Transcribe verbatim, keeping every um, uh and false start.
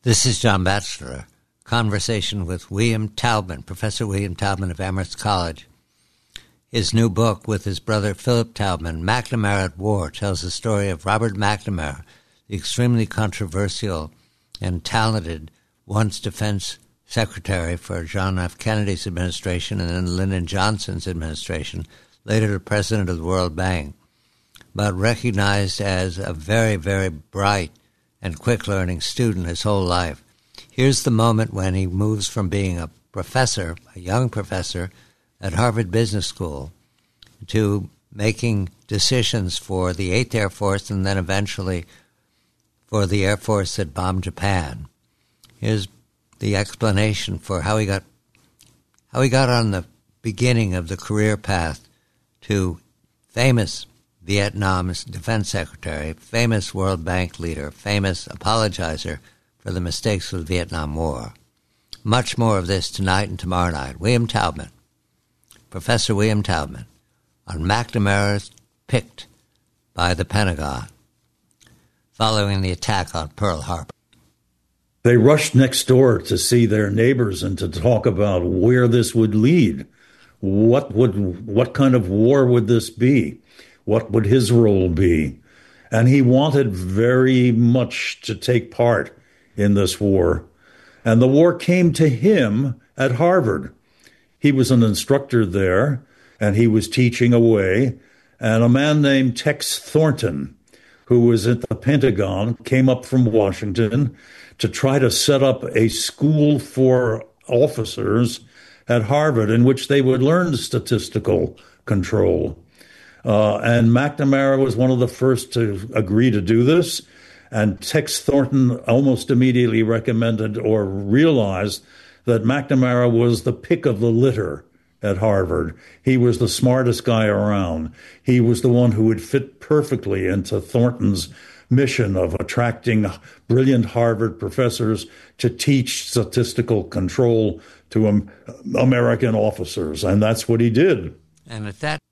This is John Batchelor. Conversation with William Taubman, Professor William Taubman of Amherst College. His new book with his brother Philip Taubman, McNamara at War, tells the story of Robert McNamara, the extremely controversial and talented once defense secretary for John F. Kennedy's administration and then Lyndon Johnson's administration, later the president of the World Bank, but recognized as a very, very bright and quick-learning student his whole life. Here's the moment when he moves from being a professor, a young professor at Harvard Business School, to making decisions for the eighth Air Force and then eventually for the Air Force that bombed Japan. Here's the explanation for how he got how he got on the beginning of the career path to famous Vietnam's defense secretary, famous World Bank leader, famous apologizer for the mistakes of the Vietnam War. Much more of this tonight and tomorrow night. William Taubman, Professor William Taubman, on McNamara's picked by the Pentagon following the attack on Pearl Harbor. They rushed next door to see their neighbors and to talk about where this would lead. What would, what kind of war would this be? What would his role be? And he wanted very much to take part in this war. And the war came to him at Harvard. He was an instructor there, and he was teaching away. And a man named Tex Thornton, who was at the Pentagon, came up from Washington to try to set up a school for officers at Harvard in which they would learn statistical control. Uh, and McNamara was one of the first to agree to do this. And Tex Thornton almost immediately recommended or realized that McNamara was the pick of the litter at Harvard. He was the smartest guy around. He was the one who would fit perfectly into Thornton's mission of attracting brilliant Harvard professors to teach statistical control to um, American officers. And that's what he did. And at that